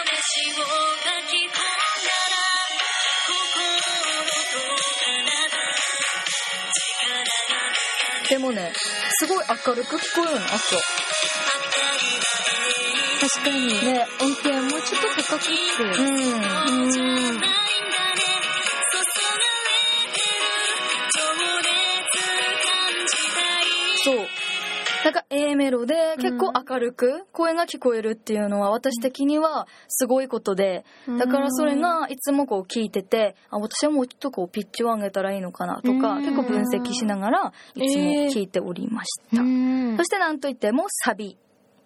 でもね、すごい明るく聞こえるの、あと。 確かに。ね、音程もうちょっと高くって。うん。うん。 そう。なんか A メロで結構明るく声が聞こえるっていうのは私的にはすごいことで、だからそれがいつもこう聞いてて、あ、私はもうちょっとこうピッチを上げたらいいのかなとか結構分析しながらいつも聞いておりました。えー、そしてなんといってもサビ。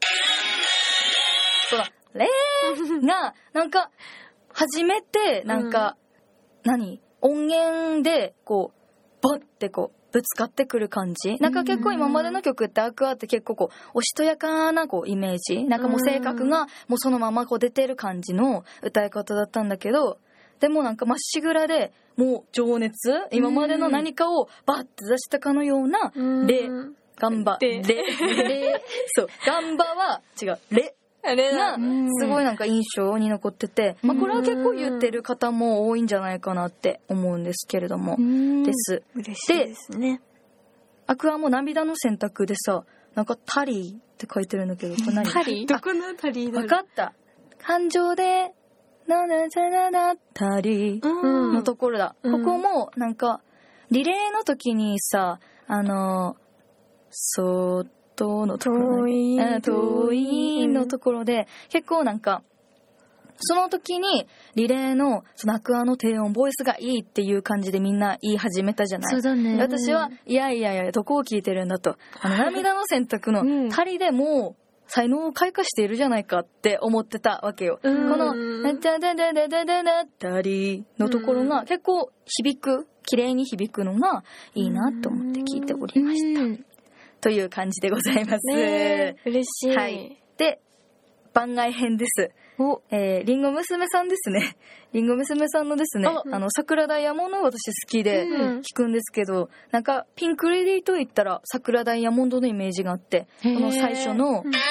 そうだ、レーがなんか初めてなんか、うん、何音源でこうバッてこうぶつかってくる感じ。なんか結構今までの曲ってアクアって結構こうおしとやかなこうイメージ、なんかもう性格がもうそのままこう出てる感じの歌い方だったんだけど、でもなんかまっしぐらでもう情熱、今までの何かをバッて出したかのようなレ、ガンバ、レ、レ、そう、ガンバは違う、レがすごいなんか印象に残ってて、まあ、これは結構言ってる方も多いんじゃないかなって思うんですけれどもです。 嬉しいですね。 アクアも涙の選択でさ、なんかタリーって書いてるんだけど、これ何？ タリー？どこのタリーだろう？ 分かった。感情でなななななタリーのところだ。ここもなんかリレーの時にさ、あのそーっとのところ、遠い、遠いのところで結構なんかその時にリレーのそのアクアの低音ボイスがいいっていう感じでみんな言い始めたじゃない。 そうだね。 私はいやいやいやどこを聞いてるんだと、あの涙の選択のたりでもう才能を開花しているじゃないかって思ってたわけよ。この「ダダダダダダダダリ」のところが結構響く、綺麗に響くのがいいなと思って聞いておりましたという感じでございます。 ね、嬉しい。 はい。で番外編です。お、えー、リンゴ娘さんですね。リンゴ娘さんのですね、あの桜ダイヤモンド私好きで弾くんですけど、うん、なんかピンクレディーと言ったら桜ダイヤモンドのイメージがあって、この最初のここ、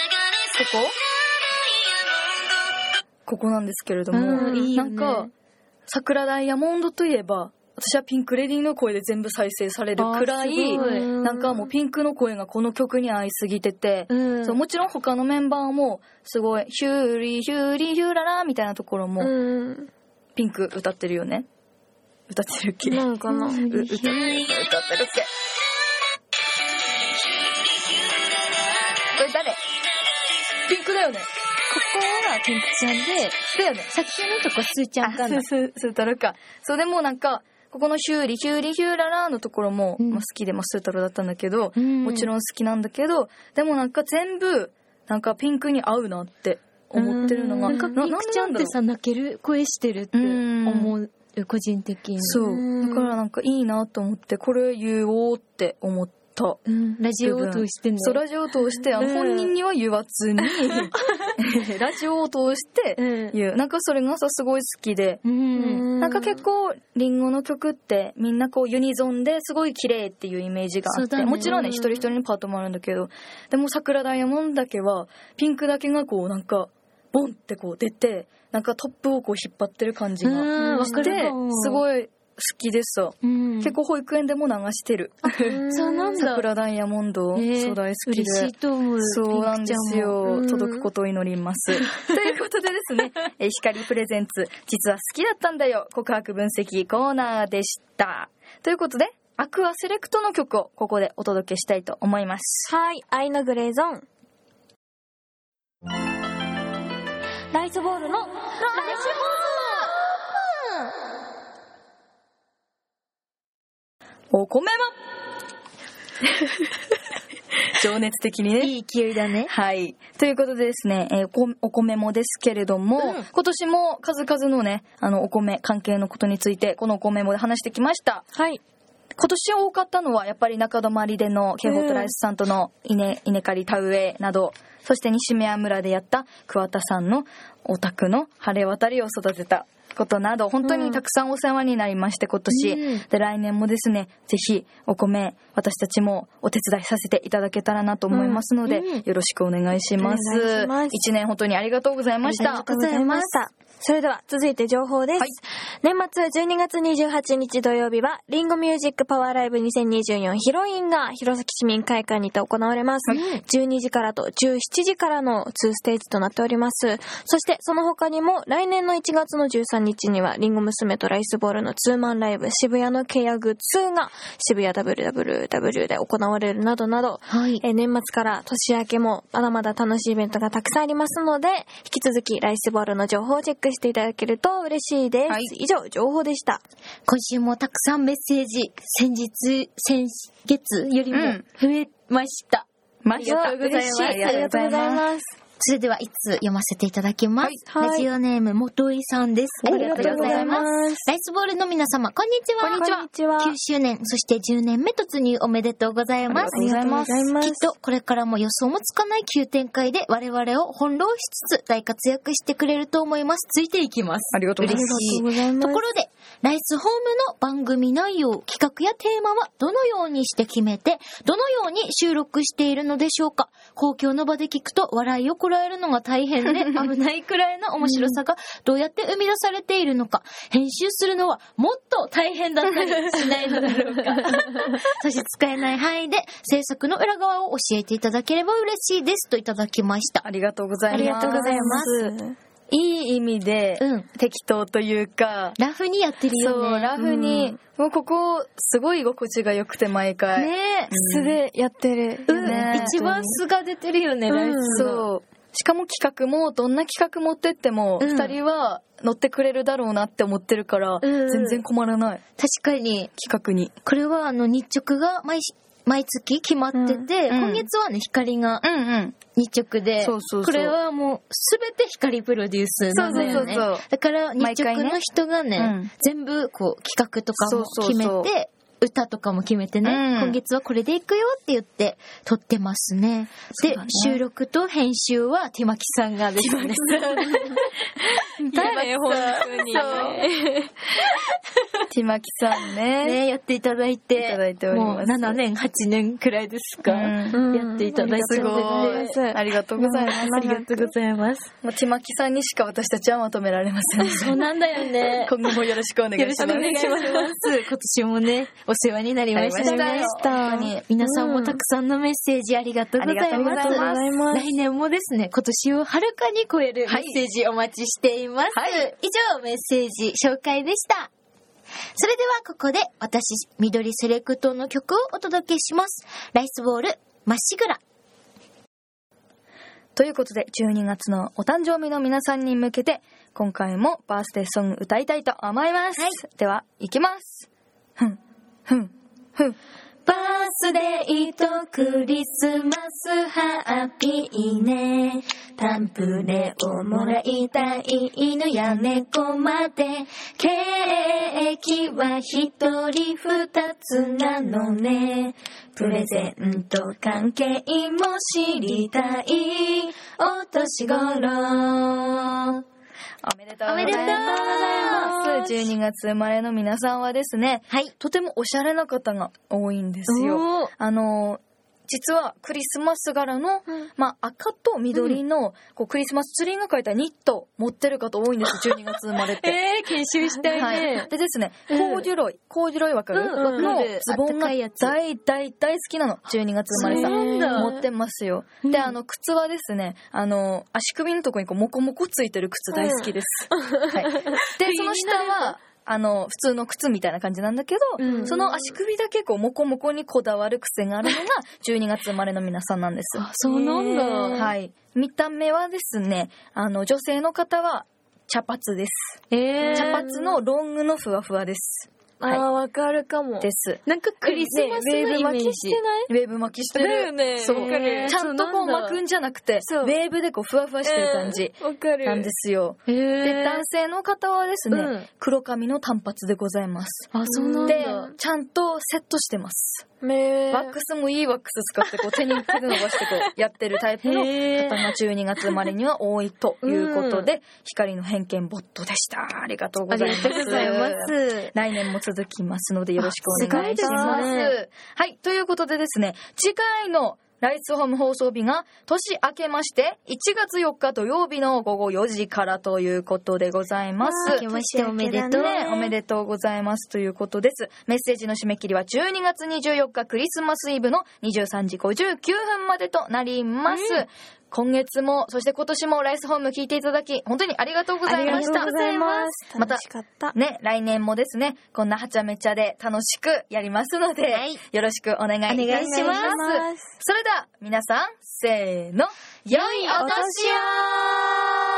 ここなんですけれども、うん、いいよね、なんか桜ダイヤモンドといえば私はピンクレディーの声で全部再生されるくらい、なんかもうピンクの声がこの曲に合いすぎてて、うん、そうもちろん他のメンバーもすごいヒューリヒューリヒューララみたいなところもピンク歌ってるよね。歌ってるっけ？ なんかな。 う歌ってるっけ？これ誰？ピンクだよね。 ここはピンクちゃんで、 だよね。 さっきのとこスーちゃんかな。 スースータルか。そうでもなんかここのヒューリヒューリヒューララのところも、うんまあ、好きで、まあ、スータルだったんだけど、うん、もちろん好きなんだけど、でもなんか全部なんかピンクに合うなって思ってるのが、 なんかピンクちゃんってさ泣ける声してるって思う、個人的に。 そうだからなんかいいなと思ってこれ言おうって思って。 うん、ラジオを通してね。 そうラジオを通してあの本人には言わずにラジオを通して言う、なんかそれがさすごい好きで、うん、なんか結構リンゴの曲ってみんなこうユニゾンですごい綺麗っていうイメージがあって、ね、もちろんね一人一人のパートもあるんだけど、でも桜ダイヤモンドだけはピンクだけがこうなんかボンってこう出てなんかトップをこう引っ張ってる感じがしてすごい好きですさ、うん、結構保育園でも流してる。 そうなんだ。 桜ダイヤモンド、えー、そう大好きで。 嬉しいと思う。 そうなんですよ。届くことを祈ります。ということでですね、え光プレゼンツ実は好きだったんだよ告白分析コーナーでした。ということでアクアセレクトの曲をここでお届けしたいと思います。 はい、愛のグレーゾーン。ライスボールのライスボール。 お米も情熱的にね、 いい勢いだね。 はい、ということでですね、えー、お米もですけれども、うん、今年も数々のねあのお米関係のことについてこのお米もで話してきました。 はい、 今年多かったのはやっぱり中泊でのケイホットライスさんとの稲稲刈り田植えなど、そして西宮村でやった桑田さんのお宅の晴れ渡りを育てたことなど本当にたくさんお世話になりまして今年、うん、で来年もですねぜひお米私たちもお手伝いさせていただけたらなと思いますので、うんうん、よろしくお願いします。一年本当にありがとうございました。 ありがとうございました。それでは続いて情報です、はい、年末じゅうにがつにじゅうはちにち土曜日はリンゴミュージックパワーライブにせんにじゅうよんヒロインが弘前市民会館にて行われます、はい、じゅうにじからとじゅうしちじからのにステージとなっております。そしてその他にも来年のいちがつのじゅうさんにちにはリンゴ娘とライスボールのツーマンライブ渋谷のケアグツーが渋谷 ダブリューダブリューダブリュー で行われるなどなど、はい、え年末から年明けもまだまだ楽しいイベントがたくさんありますので引き続きライスボールの情報をチェックしていただけると嬉しいです、はい、以上情報でした。 今週もたくさんメッセージ先日先月よりも増えました、 うん、ありがとうございます。 ありがとうございます。 それではいつ読ませていただきます、はい、ラジオネーム元井さんです。ありがとうございます。ライスボールの皆様こんにちは。 こんにちは。 きゅうしゅうねんそしてじゅうねんめ突入おめでとうございます。 ありがとうございます。 きっとこれからも予想もつかない急展開で我々を翻弄しつつ大活躍してくれると思います。ついていきます。 ありがとうございます。 嬉しい。ところでライスホームの番組内容企画やテーマはどのようにして決めてどのように収録しているのでしょうか。公共の場で聞くと笑いをこらえるのが大変で危ないくらいの面白さがどうやって生み出されているのか、編集するのはもっと大変だったりしないのだろうか差し支えない範囲で制作の裏側を教えていただければ嬉しいですといただきました。 ありがとうございます。 ありがとうございます。 いい意味で、うん、適当というかラフにやってるよね。 そうラフに、うん、もうここすごい居心地が良くて毎回ね、うん、素でやってる、 うんね、一番素が出てるよね、うん、ライスそうしかも企画もどんな企画持ってってもうんふたりは乗ってくれるだろうなって思ってるから、 うん全然困らない確かに。 企画に。 これはあの日直が毎し毎月決まってて、 うん今月はね、光がうんうん日直で、 そうそうそうこれはもうすべて光プロデュースなんだよね。 そうそうそうそうだから日直の人がね、 うん全部こう企画とかも決めて、 そうそうそう歌とかも決めてね、 うん今月はこれでいくよって言って撮ってますね。で、 そうだね収録と編集はティマキさんがですね。 誰本当に。 ティマキさんねね、やっていただいて、 いただいておりますもうななねん、はちねんくらいですか、 うんやっていただいてすごいありがとうございます。 ありがとうございます。 もうティマキさんにしか私たちはまとめられません。 そうなんだよね。 今後もよろしくお願いします。 よろしくお願いします。今年もね、お世話になりましたなりねました本当に。 皆さんもたくさんのメッセージありがとうございます。 ありがとうございます来年もですね、今年をはるかに超えるメッセージお待ちしています。 はい以上、メッセージ紹介でした。それではここで私、緑セレクトの曲をお届けします。ライスボール、まっしぐら。 ということでじゅうにがつのお誕生日の皆さんに向けて今回もバースデーソング歌いたいと思います、はい、では行きます。ふんふんふん。 バースデーとクリスマスハッピーね。タンプレをもらいたい犬や猫まで。ケーキは一人二つなのね。プレゼント関係も知りたいお年頃。 おめでとうございます。じゅうにがつ生まれの皆さんはですね、はい、とてもおしゃれな方が多いんですよ。あの実はクリスマス柄の、うん、まあ、赤と緑の、うん、こうクリスマスツリーが描いたニット持ってる方多いんですよ、じゅうにがつ生まれって。 えー、研修したいね。 はい、でですね、コーデュロイ、コーデュロイわかる、うん、のズボンが大大大好きなの、じゅうにがつ生まれさん。持ってますよ。で、あの、靴はですね、あの、足首のとこにこうモコモコついてる靴大好きです。うん、はい。で、その下は、あの普通の靴みたいな感じなんだけど、うん、その足首だけこうモコモコにこだわる癖があるのがじゅうにがつ生まれの皆さんなんです。 あ、そうなんだ。 はい。見た目はですね、あの女性の方は茶髪です。えー、茶髪のロングのふわふわです。 はい、ああ、わかるかも。 です。 なんかクリスマスのイメージ。 ウェーブ巻きしてない？ ウェーブ巻きしてる。 だよね。 そう。ちゃんとこう巻くんじゃなくて、ウェーブでこうふわふわしてる感じ。わかる。なんですよ。で、男性の方はですね、うん、黒髪の短髪でございます。 あ、そうなんだ。 で、ちゃんとセットしてます。ワックスもいいワックス使ってこう手に手で伸ばしてこうやってるタイプの方がじゅうにがつ生まれには多いということで、うん、光の偏見ボットでした。ありがとうございます。 ありがとうございます。 来年も続きますのでよろしくお願いします。ね、はい、ということでですね、次回のライスホーム放送日が年明けましていちがつよっか土曜日の午後よじからということでございます。 明けましておめでとう、 ね、おめでとうございますということです。メッセージの締め切りはじゅうにがつにじゅうよっかクリスマスイブのにじゅうさんじごじゅうきゅうふんまでとなります。うん、今月もそして今年もライスホーム聞いていただき本当にありがとうございました。 ありがとうございます。 また楽しかったね、来年もですねこんなはちゃめちゃで楽しくやりますので、はい、よろしくお願いいたします。 お願いします。 それでは皆さんせーの、良いお年を。